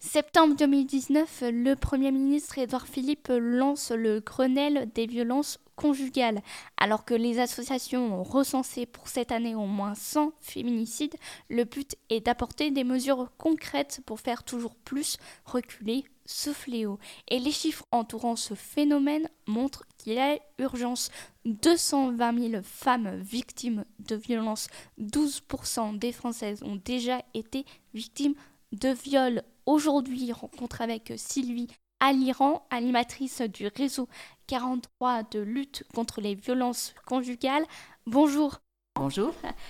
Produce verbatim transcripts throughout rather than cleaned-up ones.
Septembre deux mille dix-neuf, le Premier ministre Édouard Philippe lance le Grenelle des violences conjugales. Alors que les associations ont recensé pour cette année au moins cent féminicides, le but est d'apporter des mesures concrètes pour faire toujours plus reculer ce fléau. Et les chiffres entourant ce phénomène montrent qu'il y a urgence. deux cent vingt mille femmes victimes de violences, douze pour cent des Françaises ont déjà été victimes de viols. Aujourd'hui, rencontre avec Sylvie Aliran, animatrice du réseau quarante-trois de lutte contre les violences conjugales. Bonjour. Bonjour.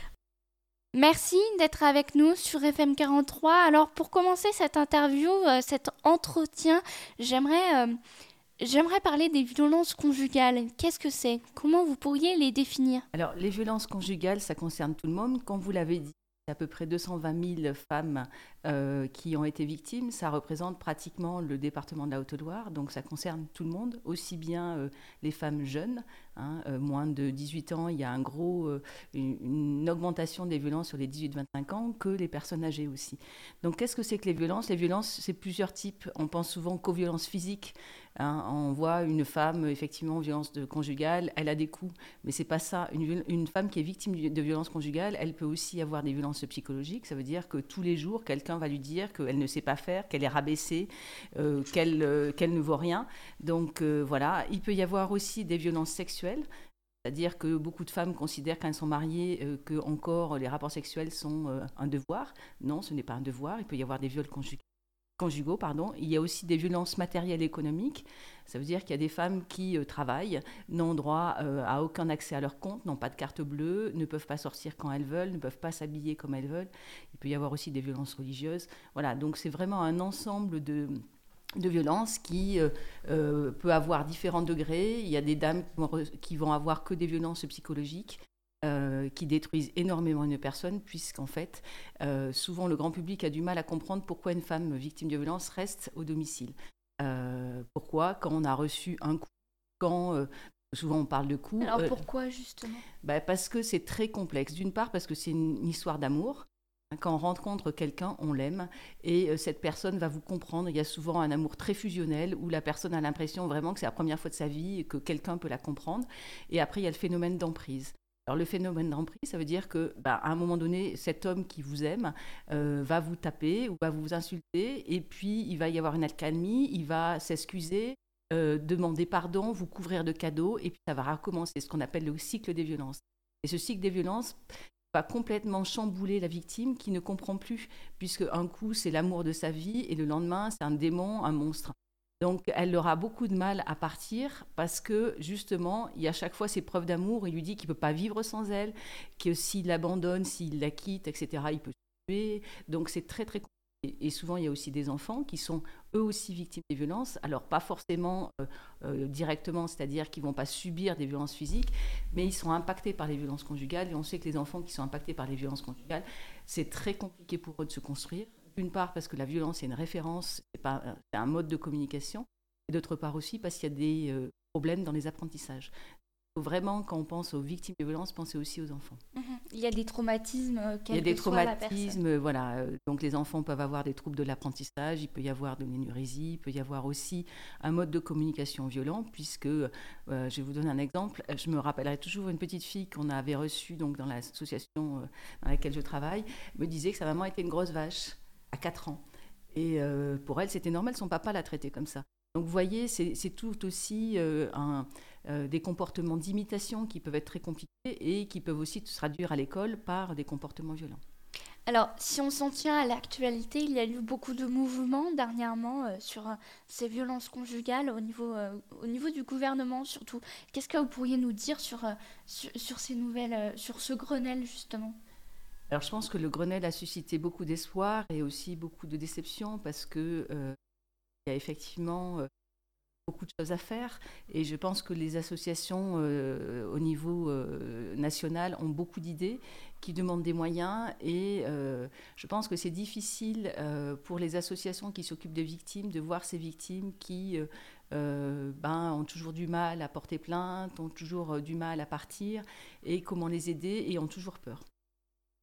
Merci d'être avec nous sur F M quarante-trois. Alors pour commencer cette interview, euh, cet entretien, j'aimerais, euh, j'aimerais parler des violences conjugales. Qu'est-ce que c'est? Comment vous pourriez les définir? Alors, les violences conjugales, ça concerne tout le monde. Comme vous l'avez dit, il y a à peu près deux cent vingt mille femmes euh, qui ont été victimes. Ça représente pratiquement le département de la Haute-Loire. Donc, ça concerne tout le monde, aussi bien euh, les femmes jeunes. Hein, euh, moins de dix-huit ans, il y a un gros, euh, une, une augmentation des violences sur les dix-huit vingt-cinq ans, que les personnes âgées aussi. Donc, qu'est-ce que c'est que les violences? Les violences, c'est plusieurs types. On pense souvent qu'aux violences physiques. Hein, on voit une femme, effectivement, violence de conjugale, elle a des coups, mais c'est pas ça. Une, une femme qui est victime de violences conjugales, elle peut aussi avoir des violences psychologiques. Ça veut dire que tous les jours, quelqu'un va lui dire qu'elle ne sait pas faire, qu'elle est rabaissée, euh, qu'elle, euh, qu'elle ne vaut rien. Donc euh, voilà, il peut y avoir aussi des violences sexuelles. C'est-à-dire que beaucoup de femmes considèrent quand elles sont mariées euh, que encore les rapports sexuels sont euh, un devoir. Non, ce n'est pas un devoir. Il peut y avoir des viols conjugaux conjugaux, pardon. Il y a aussi des violences matérielles et économiques. Ça veut dire qu'il y a des femmes qui euh, travaillent, n'ont droit euh, à aucun accès à leur compte, n'ont pas de carte bleue, ne peuvent pas sortir quand elles veulent, ne peuvent pas s'habiller comme elles veulent. Il peut y avoir aussi des violences religieuses. Voilà, donc c'est vraiment un ensemble de de violence qui euh, euh, peut avoir différents degrés. Il y a des dames qui vont, re- qui vont avoir que des violences psychologiques euh, qui détruisent énormément une personne, puisqu'en fait, euh, souvent le grand public a du mal à comprendre pourquoi une femme victime de violence reste au domicile. Euh, pourquoi, quand on a reçu un coup, quand euh, souvent on parle de coups, Alors euh, pourquoi justement? bah, parce que c'est très complexe. D'une part, parce que c'est une, une histoire d'amour. Quand on rencontre quelqu'un, on l'aime et euh, cette personne va vous comprendre. Il y a souvent un amour très fusionnel où la personne a l'impression vraiment que c'est la première fois de sa vie et que quelqu'un peut la comprendre. Et après, il y a le phénomène d'emprise. Alors le phénomène d'emprise, ça veut dire que, bah, à un moment donné, cet homme qui vous aime euh, va vous taper ou va vous insulter et puis il va y avoir une accalmie, il va s'excuser, euh, demander pardon, vous couvrir de cadeaux et puis ça va recommencer, ce qu'on appelle le cycle des violences. Et ce cycle des violences va complètement chambouler la victime qui ne comprend plus, puisque un coup c'est l'amour de sa vie et le lendemain c'est un démon, un monstre. Donc elle aura beaucoup de mal à partir parce que justement il y a à chaque fois ces preuves d'amour. Il lui dit qu'il ne peut pas vivre sans elle, que s'il l'abandonne, s'il la quitte, et cetera, il peut se tuer. Donc c'est très très compliqué. Et souvent, il y a aussi des enfants qui sont eux aussi victimes des violences. Alors, pas forcément euh, euh, directement, c'est-à-dire qu'ils ne vont pas subir des violences physiques, mais ils sont impactés par les violences conjugales. Et on sait que les enfants qui sont impactés par les violences conjugales, c'est très compliqué pour eux de se construire. D'une part, parce que la violence est une référence, c'est, pas, c'est un mode de communication. Et d'autre part aussi, parce qu'il y a des euh, problèmes dans les apprentissages. Vraiment, quand on pense aux victimes de violences, pensez aussi aux enfants. Mhm. Il y a des traumatismes, euh, Il y a quelle des que soit la personne. traumatismes, voilà. euh, Donc les enfants peuvent avoir des troubles de l'apprentissage, il peut y avoir de l'énurésie, il peut y avoir aussi un mode de communication violent, puisque, euh, je vais vous donner un exemple, je me rappellerai toujours une petite fille qu'on avait reçue donc, dans l'association euh, dans laquelle je travaille, me disait que sa maman était une grosse vache à quatre ans. Et euh, pour elle, c'était normal, son papa la traitait comme ça. Donc vous voyez, c'est, c'est tout aussi euh, un, euh, des comportements d'imitation qui peuvent être très compliqués et qui peuvent aussi se traduire à l'école par des comportements violents. Alors, si on s'en tient à l'actualité, il y a eu beaucoup de mouvements dernièrement euh, sur euh, ces violences conjugales au niveau, euh, au niveau du gouvernement surtout. Qu'est-ce que vous pourriez nous dire sur, euh, sur, sur ces nouvelles, euh, sur ce Grenelle justement? Alors je pense que le Grenelle a suscité beaucoup d'espoir et aussi beaucoup de déception parce que euh, il y a effectivement euh, beaucoup de choses à faire et je pense que les associations euh, au niveau euh, national ont beaucoup d'idées qui demandent des moyens et euh, je pense que c'est difficile euh, pour les associations qui s'occupent des victimes de voir ces victimes qui euh, euh, ben, ont toujours du mal à porter plainte, ont toujours euh, du mal à partir et comment les aider et ont toujours peur.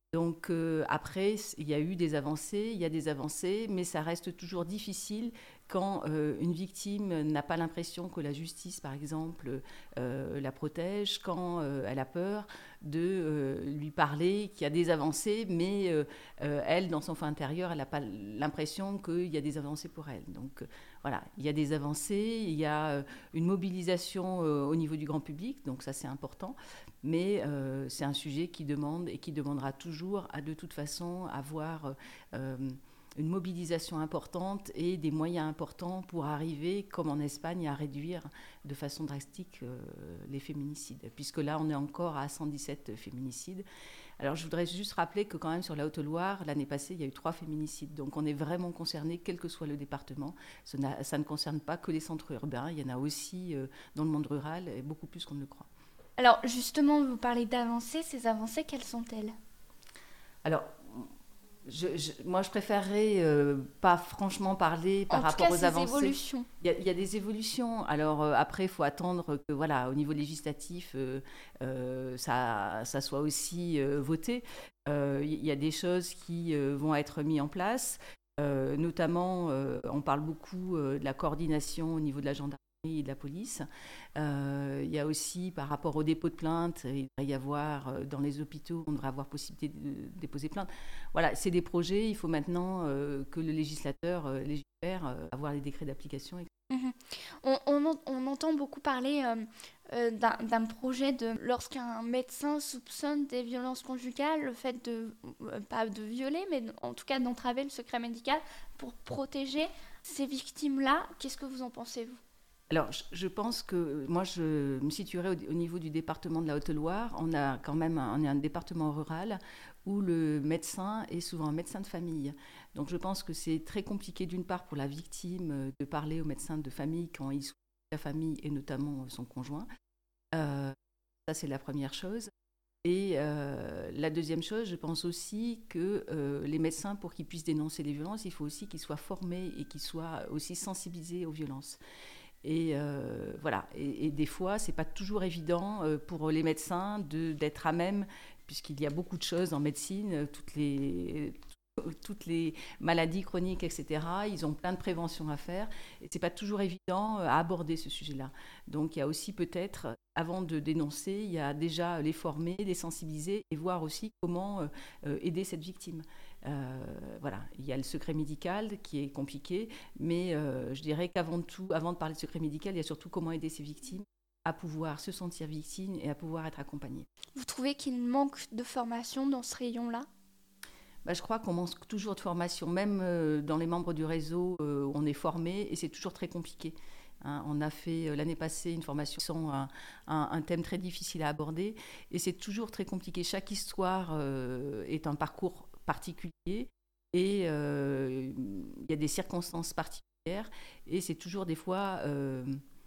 Donc euh, après, il y a eu des avancées, il y a des avancées, mais ça reste toujours difficile quand euh, une victime n'a pas l'impression que la justice, par exemple, euh, la protège, quand euh, elle a peur de euh, lui parler qu'il y a des avancées, mais euh, euh, elle, dans son fond intérieur, elle n'a pas l'impression qu'il y a des avancées pour elle. Donc euh, voilà, il y a des avancées, il y a euh, une mobilisation euh, au niveau du grand public, donc ça c'est important, mais euh, c'est un sujet qui demande et qui demandera toujours à de toute façon avoir euh, une mobilisation importante et des moyens importants pour arriver, comme en Espagne, à réduire de façon drastique euh, les féminicides, puisque là on est encore à cent dix-sept féminicides. Alors je voudrais juste rappeler que quand même sur la Haute-Loire, l'année passée, il y a eu trois féminicides, donc on est vraiment concerné, quel que soit le département. Ça, ça ne concerne pas que les centres urbains, il y en a aussi euh, dans le monde rural, et beaucoup plus qu'on ne le croit. Alors justement, vous parlez d'avancées, ces avancées, quelles sont-elles ? Alors, je, je, moi, je préférerais euh, pas franchement parler par en rapport tout cas, aux ces avancées. Évolutions. Il y, a, il y a des évolutions. Alors euh, après, il faut attendre que, voilà, au niveau législatif, euh, euh, ça, ça soit aussi euh, voté. Euh, il y a des choses qui euh, vont être mises en place. Euh, notamment, euh, on parle beaucoup euh, de la coordination au niveau de la gendarmerie et de la police. Euh, il y a aussi, par rapport au dépôt de plainte, il devrait y avoir, euh, dans les hôpitaux, on devrait avoir possibilité de, de déposer plainte. Voilà, c'est des projets, il faut maintenant euh, que le législateur euh, légifère, euh, avoir les décrets d'application. Mmh. On, on, on entend beaucoup parler euh, euh, d'un, d'un projet de lorsqu'un médecin soupçonne des violences conjugales, le fait de, euh, pas de violer, mais en tout cas d'entraver le secret médical pour protéger ces victimes-là. Qu'est-ce que vous en pensez, vous ? Alors, je pense que moi, je me situerais au, au niveau du département de la Haute-Loire. On a quand même un, on est un département rural où le médecin est souvent un médecin de famille. Donc, je pense que c'est très compliqué, d'une part, pour la victime de parler au médecin de famille quand il souffre de la famille et notamment son conjoint. Euh, ça, c'est la première chose. Et euh, la deuxième chose, je pense aussi que euh, les médecins, pour qu'ils puissent dénoncer les violences, il faut aussi qu'ils soient formés et qu'ils soient aussi sensibilisés aux violences. Et euh, voilà. Et, et des fois, c'est pas toujours évident euh, pour les médecins de, d'être à même, puisqu'il y a beaucoup de choses en médecine, toutes les, toutes les maladies chroniques, et cetera. Ils ont plein de préventions à faire. Et c'est pas toujours évident à aborder ce sujet-là. Donc, il y a aussi peut-être, avant de dénoncer, il y a déjà les former, les sensibiliser et voir aussi comment euh, aider cette victime. Euh, voilà, il y a le secret médical qui est compliqué, mais euh, je dirais qu'avant tout, avant de parler de secret médical, il y a surtout comment aider ces victimes à pouvoir se sentir victimes et à pouvoir être accompagnées. Vous trouvez qu'il manque de formation dans ce rayon-là ? Bah, je crois qu'on manque toujours de formation, même euh, dans les membres du réseau, euh, on est formé et c'est toujours très compliqué. Hein, on a fait euh, l'année passée une formation sur un, un, un thème très difficile à aborder et c'est toujours très compliqué. Chaque histoire euh, est un parcours particulier et euh, il y a des circonstances particulières et c'est toujours des fois euh,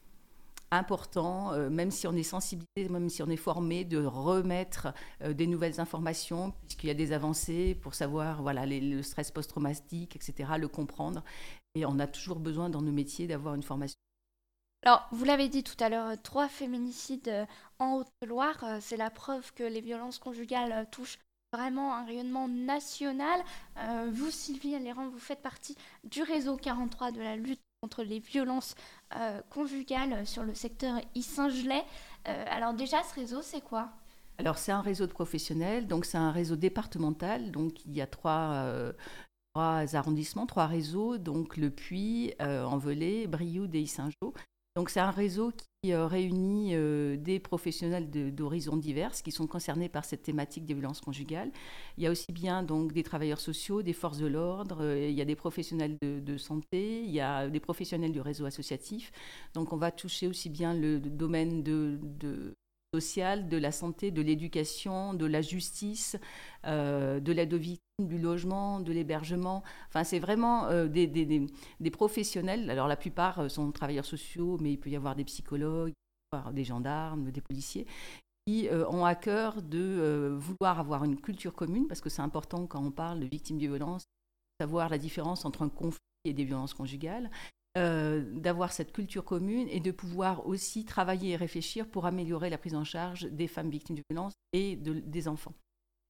important, euh, même si on est sensibilisé, même si on est formé, de remettre euh, des nouvelles informations puisqu'il y a des avancées pour savoir voilà, les, le stress post-traumatique, et cetera, le comprendre. Et on a toujours besoin dans nos métiers d'avoir une formation. Alors, vous l'avez dit tout à l'heure, trois féminicides en Haute-Loire, c'est la preuve que les violences conjugales touchent vraiment un rayonnement national. Euh, vous, Sylvie Alléran, vous faites partie du réseau quarante-trois de la lutte contre les violences euh, conjugales sur le secteur Yssingelais. Euh, alors déjà, ce réseau, c'est quoi ? Alors, c'est un réseau de professionnels, donc c'est un réseau départemental, donc il y a trois... Euh, trois arrondissements, trois réseaux, donc le Puy, euh, Envelay, Brioude et Yssingeaux. Donc c'est un réseau qui euh, réunit euh, des professionnels de, d'horizons divers qui sont concernés par cette thématique des violences conjugales. Il y a aussi bien donc des travailleurs sociaux, des forces de l'ordre, euh, il y a des professionnels de, de santé, il y a des professionnels du réseau associatif. Donc on va toucher aussi bien le, le domaine de, de social, de la santé, de l'éducation, de la justice, euh, de l'aide aux victimes, du logement, de l'hébergement. Enfin, c'est vraiment euh, des, des, des, des professionnels. Alors, la plupart sont travailleurs sociaux, mais il peut y avoir des psychologues, des gendarmes, des policiers, qui euh, ont à cœur de euh, vouloir avoir une culture commune, parce que c'est important quand on parle de victimes de violences, savoir la différence entre un conflit et des violences conjugales. Euh, d'avoir cette culture commune et de pouvoir aussi travailler et réfléchir pour améliorer la prise en charge des femmes victimes de violences et de, des enfants.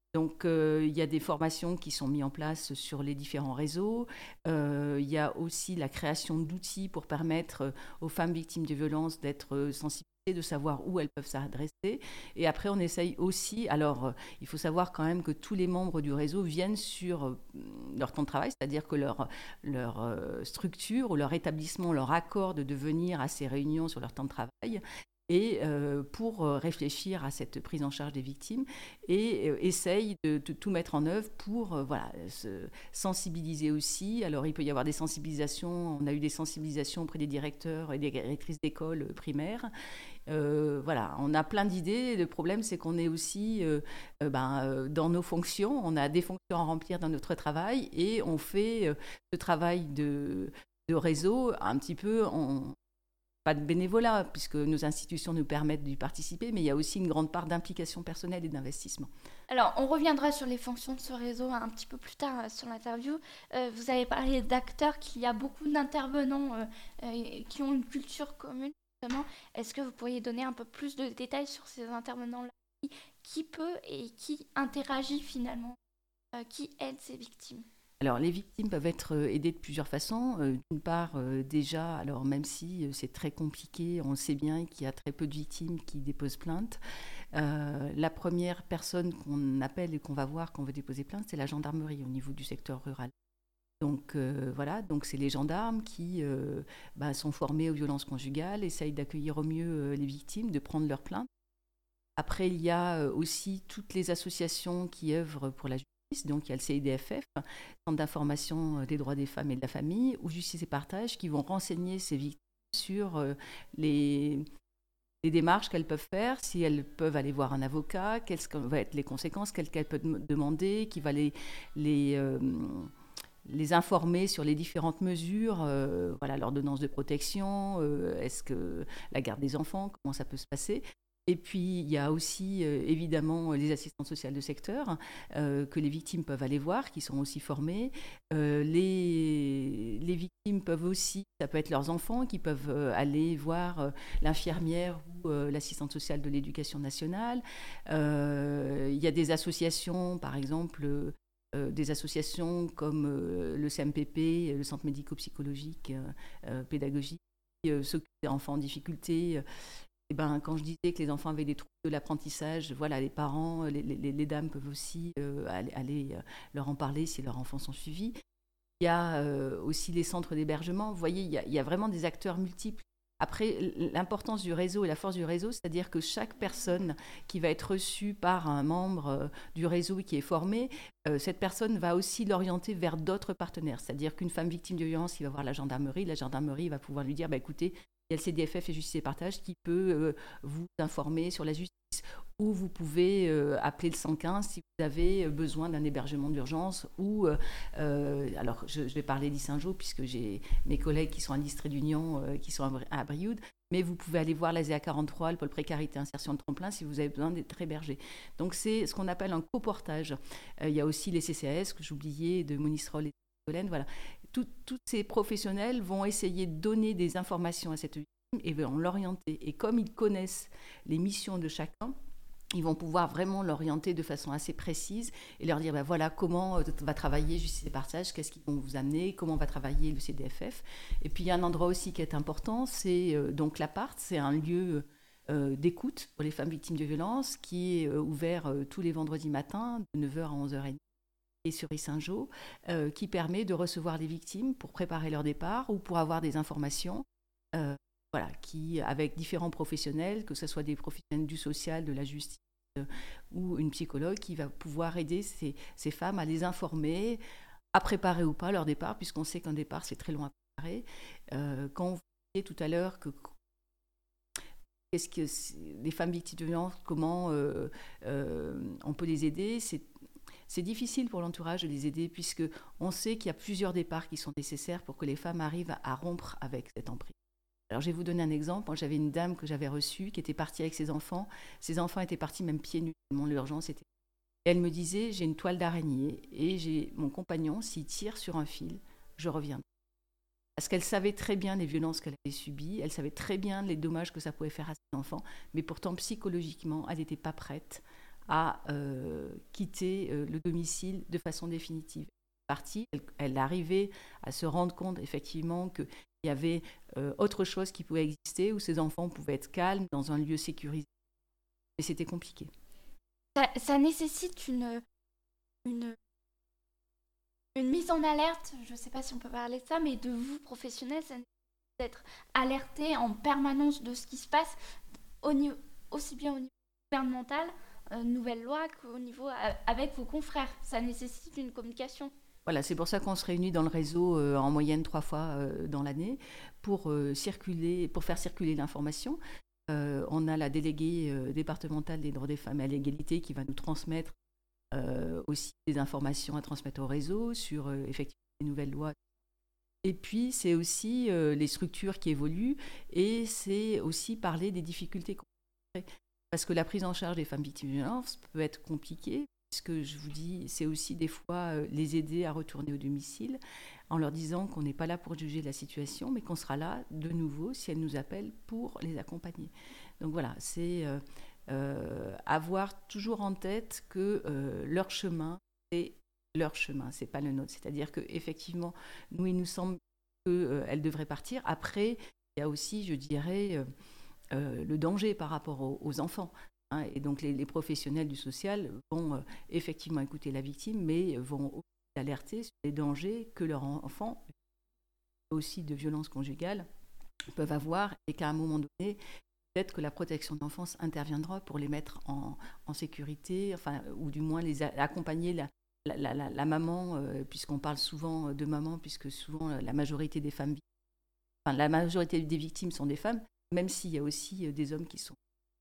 Donc, euh, il y a des formations qui sont mises en place sur les différents réseaux. Euh, il y a aussi la création d'outils pour permettre aux femmes victimes de violences d'être sensibilisées, de savoir où elles peuvent s'adresser. Et après, on essaye aussi... Alors, euh, il faut savoir quand même que tous les membres du réseau viennent sur euh, leur temps de travail, c'est-à-dire que leur, leur euh, structure ou leur établissement leur accorde de venir à ces réunions sur leur temps de travail, et euh, pour euh, réfléchir à cette prise en charge des victimes et euh, essaye de, de tout mettre en œuvre pour euh, voilà, se sensibiliser aussi. Alors, il peut y avoir des sensibilisations, on a eu des sensibilisations auprès des directeurs et des directrices d'école primaires. Euh, voilà, on a plein d'idées. Le problème, c'est qu'on est aussi euh, euh, ben, euh, dans nos fonctions, on a des fonctions à remplir dans notre travail et on fait euh, ce travail de, de réseau un petit peu en pas de bénévolat, puisque nos institutions nous permettent d'y participer, mais il y a aussi une grande part d'implication personnelle et d'investissement. Alors, on reviendra sur les fonctions de ce réseau un petit peu plus tard euh, sur l'interview. Euh, vous avez parlé d'acteurs, qu'il y a beaucoup d'intervenants euh, euh, qui ont une culture commune, justement. Est-ce que vous pourriez donner un peu plus de détails sur ces intervenants-là? Qui peut et qui interagit finalement? euh, Qui aide ces victimes? Alors, les victimes peuvent être aidées de plusieurs façons. Euh, d'une part, euh, déjà, alors même si euh, c'est très compliqué, on sait bien qu'il y a très peu de victimes qui déposent plainte. Euh, la première personne qu'on appelle et qu'on va voir quand on veut déposer plainte, c'est la gendarmerie au niveau du secteur rural. Donc euh, voilà, donc c'est les gendarmes qui euh, bah, sont formés aux violences conjugales, essayent d'accueillir au mieux euh, les victimes, de prendre leur plainte. Après, il y a euh, aussi toutes les associations qui œuvrent pour la justice. Donc, il y a le C I D F F, Centre d'information des droits des femmes et de la famille, ou Justice et Partage, qui vont renseigner ces victimes sur euh, les, les démarches qu'elles peuvent faire, si elles peuvent aller voir un avocat, quelles vont être les conséquences, qu'elles peuvent demander, qui va les, les, euh, les informer sur les différentes mesures, euh, voilà, l'ordonnance de protection, euh, est-ce que la garde des enfants, comment ça peut se passer. Et puis, il y a aussi, euh, évidemment, les assistantes sociales de secteur euh, que les victimes peuvent aller voir, qui sont aussi formées. Euh, les, les victimes peuvent aussi, ça peut être leurs enfants, qui peuvent euh, aller voir euh, l'infirmière ou euh, l'assistante sociale de l'éducation nationale. Euh, il y a des associations, par exemple, euh, des associations comme euh, le C M P P, le Centre médico-psychologique euh, euh, pédagogique, qui euh, s'occupent des enfants en difficulté. Euh, Eh ben, quand je disais que les enfants avaient des troubles de l'apprentissage, voilà, les parents, les, les, les dames peuvent aussi euh, aller, aller euh, leur en parler si leurs enfants sont suivis. Il y a euh, aussi les centres d'hébergement. Vous voyez, il y, a, il y a vraiment des acteurs multiples. Après, l'importance du réseau et la force du réseau, c'est-à-dire que chaque personne qui va être reçue par un membre euh, du réseau et qui est formé, euh, cette personne va aussi l'orienter vers d'autres partenaires. C'est-à-dire qu'une femme victime de violence, il va voir la gendarmerie. La gendarmerie va pouvoir lui dire, bah, écoutez, il y a le C D F F et Justice et Partage qui peut euh, vous informer sur la justice. Ou vous pouvez euh, appeler le cent quinze si vous avez besoin d'un hébergement d'urgence. Ou, euh, alors, je, je vais parler d'Issingeau puisque j'ai mes collègues qui sont à l'Istrée d'Union, euh, qui sont à Brioude. Mais vous pouvez aller voir la Z A quarante-trois, le pôle précarité insertion de tremplin, si vous avez besoin d'être hébergé. Donc, c'est ce qu'on appelle un coportage. Euh, il y a aussi les C C A S, que j'oubliais, de Monistrol et de Solène, voilà. Tous ces professionnels vont essayer de donner des informations à cette victime et vont l'orienter. Et comme ils connaissent les missions de chacun, ils vont pouvoir vraiment l'orienter de façon assez précise et leur dire ben voilà comment va travailler Justice et Partage, qu'est-ce qu'ils vont vous amener, comment va travailler le C D F F. Et puis il y a un endroit aussi qui est important, c'est euh, donc l'appart, c'est un lieu euh, d'écoute pour les femmes victimes de violences qui est euh, ouvert euh, tous les vendredis matins de neuf heures à onze heures trente. Et sur Issingeau, euh, qui permet de recevoir les victimes pour préparer leur départ ou pour avoir des informations, euh, voilà, qui, avec différents professionnels, que ce soit des professionnels du social, de la justice euh, ou une psychologue, qui va pouvoir aider ces, ces femmes à les informer, à préparer ou pas leur départ, puisqu'on sait qu'un départ, c'est très long à préparer. Euh, quand vous disiez tout à l'heure que qu'est-ce que les femmes victimes de violence, comment euh, euh, on peut les aider, c'est C'est difficile pour l'entourage de les aider puisqu'on sait qu'il y a plusieurs départs qui sont nécessaires pour que les femmes arrivent à rompre avec cette emprise. Alors, je vais vous donner un exemple. Moi, j'avais une dame que j'avais reçue qui était partie avec ses enfants. Ses enfants étaient partis même pieds nus. L'urgence était... Et elle me disait, j'ai une toile d'araignée et j'ai mon compagnon, s'il tire sur un fil, je reviendrai. Parce qu'elle savait très bien les violences qu'elle avait subies, elle savait très bien les dommages que ça pouvait faire à ses enfants, mais pourtant, psychologiquement, elle n'était pas prête à euh, quitter euh, le domicile de façon définitive. Partie, elle, elle arrivait à se rendre compte effectivement qu'il y avait euh, autre chose qui pouvait exister, où ces enfants pouvaient être calmes dans un lieu sécurisé. Mais c'était compliqué. Ça, ça nécessite une, une, une mise en alerte, je ne sais pas si on peut parler de ça, mais de vous, professionnels, ça nécessite d'être alerté en permanence de ce qui se passe, au niveau, aussi bien au niveau gouvernemental, euh, nouvelle loi, qu'au niveau euh, avec vos confrères. Ça nécessite une communication. Voilà, c'est pour ça qu'on se réunit dans le réseau euh, en moyenne trois fois euh, dans l'année pour, euh, circuler, pour faire circuler l'information. Euh, on a la déléguée euh, départementale des droits des femmes et à l'égalité qui va nous transmettre euh, aussi des informations à transmettre au réseau sur euh, effectivement les nouvelles lois. Et puis, c'est aussi euh, les structures qui évoluent et c'est aussi parler des difficultés qu'on rencontre. Parce que la prise en charge des femmes victimes de violences peut être compliquée. Ce que je vous dis, c'est aussi des fois euh, les aider à retourner au domicile en leur disant qu'on n'est pas là pour juger la situation, mais qu'on sera là de nouveau si elles nous appellent pour les accompagner. Donc voilà, c'est euh, euh, avoir toujours en tête que euh, leur chemin, c'est leur chemin, c'est pas le nôtre. C'est-à-dire qu'effectivement, nous, il nous semble qu'elles euh, devraient partir. Après, il y a aussi, je dirais, euh, euh, le danger par rapport aux, aux enfants. Hein, et donc, les, les professionnels du social vont euh, effectivement écouter la victime, mais vont aussi alerter sur les dangers que leurs enfants, aussi de violences conjugales, peuvent avoir et qu'à un moment donné, peut-être que la protection de l'enfance interviendra pour les mettre en, en sécurité, enfin, ou du moins les a, accompagner la, la, la, la, la maman, euh, puisqu'on parle souvent de maman, puisque souvent la majorité des femmes, enfin, la majorité des victimes sont des femmes, même s'il y a aussi des hommes qui sont.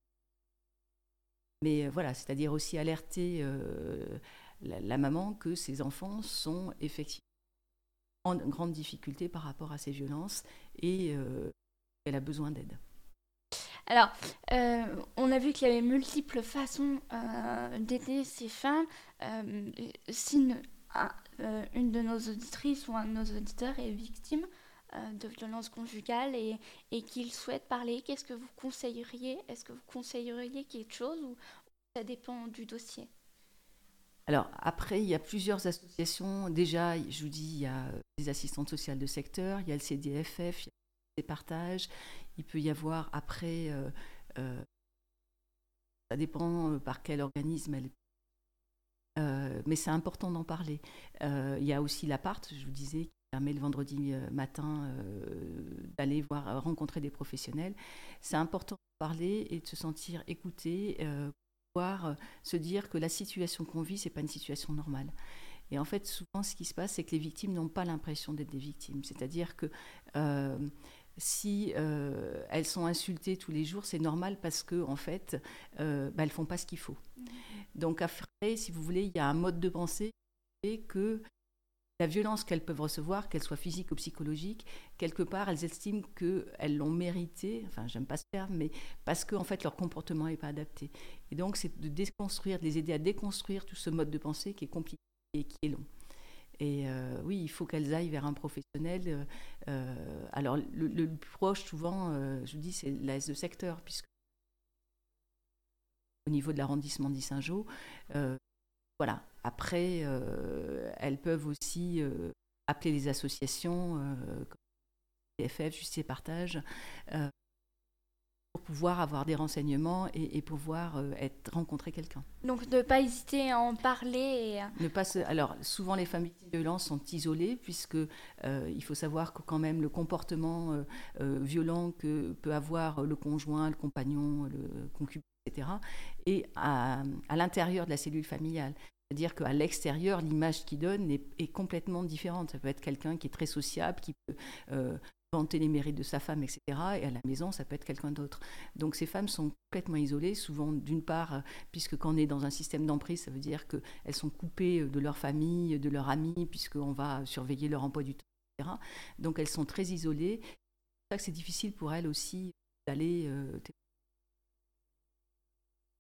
Mais euh, voilà, c'est-à-dire aussi alerter euh, la, la maman que ses enfants sont effectivement en grande difficulté par rapport à ces violences et euh, qu'elle a besoin d'aide. Alors, euh, on a vu qu'il y avait multiples façons euh, d'aider ces femmes. Euh, si une, un, euh, une de nos auditrices ou un de nos auditeurs est victime euh, de violences conjugales et, et qu'il souhaite parler, qu'est-ce que vous conseilleriez ? Est-ce que vous conseilleriez quelque chose ou ça dépend du dossier ? Alors après, il y a plusieurs associations. Déjà, je vous dis, il y a des assistantes sociales de secteur, il y a le C D F F, il y a des partages. Il peut y avoir après, euh, euh, ça dépend par quel organisme elle est. Euh, mais c'est important d'en parler. Euh, il y a aussi l'appart, je vous disais, qui permet le vendredi matin euh, d'aller voir, rencontrer des professionnels. C'est important de parler et de se sentir écouté, euh, pouvoir se dire que la situation qu'on vit, c'est pas une situation normale. Et en fait, souvent, ce qui se passe, c'est que les victimes n'ont pas l'impression d'être des victimes. C'est-à-dire que euh, si euh, elles sont insultées tous les jours, c'est normal parce que en fait, euh, bah, elles font pas ce qu'il faut. Donc après, si vous voulez, il y a un mode de pensée et que la violence qu'elles peuvent recevoir, qu'elle soit physique ou psychologique, quelque part, elles estiment qu'elles l'ont mérité, enfin, j'aime pas ce terme, mais parce que en fait, leur comportement n'est pas adapté. Et donc, c'est de déconstruire, de les aider à déconstruire tout ce mode de pensée qui est compliqué et qui est long. Et euh, oui, il faut qu'elles aillent vers un professionnel. Euh, alors, le, le plus proche, souvent, euh, je vous dis, c'est l'A S de secteur, puisque au niveau de l'arrondissement d'Issingeaux, euh, voilà. Après, euh, elles peuvent aussi euh, appeler les associations, euh, comme T F F, Justice et Partage, euh, pour pouvoir avoir des renseignements et, et pouvoir euh, être, rencontrer quelqu'un. Donc ne pas hésiter à en parler. Et... Ne pas se, alors, souvent, les femmes victimes de violences sont isolées, puisque euh, il faut savoir que quand même le comportement euh, euh, violent que peut avoir le conjoint, le compagnon, le concubin, et cetera, et à, à l'intérieur de la cellule familiale. C'est-à-dire qu'à l'extérieur, l'image qu'il donne est, est complètement différente. Ça peut être quelqu'un qui est très sociable, qui peut euh, vanter les mérites de sa femme, et cetera. Et à la maison, ça peut être quelqu'un d'autre. Donc ces femmes sont complètement isolées, souvent d'une part, puisque quand on est dans un système d'emprise, ça veut dire qu'elles sont coupées de leur famille, de leurs amis, puisqu'on va surveiller leur emploi du temps, et cetera. Donc elles sont très isolées. C'est pour ça que c'est difficile pour elles aussi d'aller... Euh,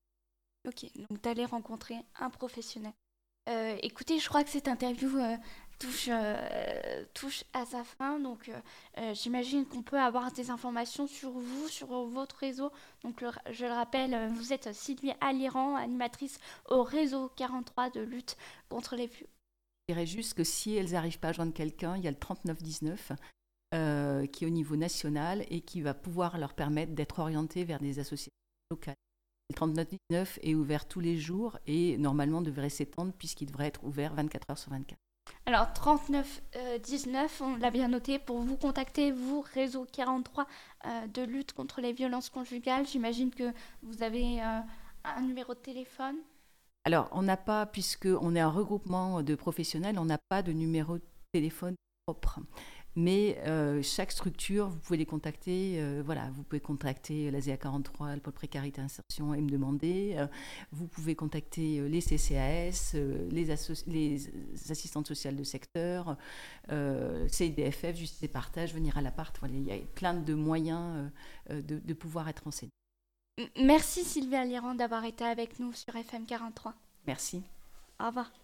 Ok, donc d'aller rencontrer un professionnel. Euh, écoutez, je crois que cette interview euh, touche, euh, touche à sa fin. Donc, euh, euh, j'imagine qu'on peut avoir des informations sur vous, sur votre réseau. Donc, le- je le rappelle, euh, vous êtes Sylvie Aliran, animatrice au réseau quarante-trois de lutte contre les violences. Je dirais juste que si elles n'arrivent pas à joindre quelqu'un, il y a le trente-neuf dix-neuf euh, qui est au niveau national et qui va pouvoir leur permettre d'être orientés vers des associations locales. Le trente-neuf dix-neuf est ouvert tous les jours et normalement devrait s'étendre puisqu'il devrait être ouvert vingt-quatre heures sur vingt-quatre. Alors, trente-neuf dix-neuf, on l'a bien noté, pour vous contacter, vous, réseau quarante-trois euh, de lutte contre les violences conjugales. J'imagine que vous avez euh, un numéro de téléphone. Alors, on n'a pas, puisqu'on est un regroupement de professionnels, on n'a pas de numéro de téléphone propre. Mais euh, chaque structure, vous pouvez les contacter. Euh, voilà, vous pouvez contacter l'A S E A quarante-trois, le pôle précarité insertion et me demander. Euh, vous pouvez contacter les C C A S, euh, les, associ- les assistantes sociales de secteur, euh, C I D F F, Justice et Partage, venir à l'appart. Voilà, il y a plein de moyens euh, de, de pouvoir être renseignés. Merci Sylvie Aliran d'avoir été avec nous sur F M quarante-trois. Merci. Au revoir.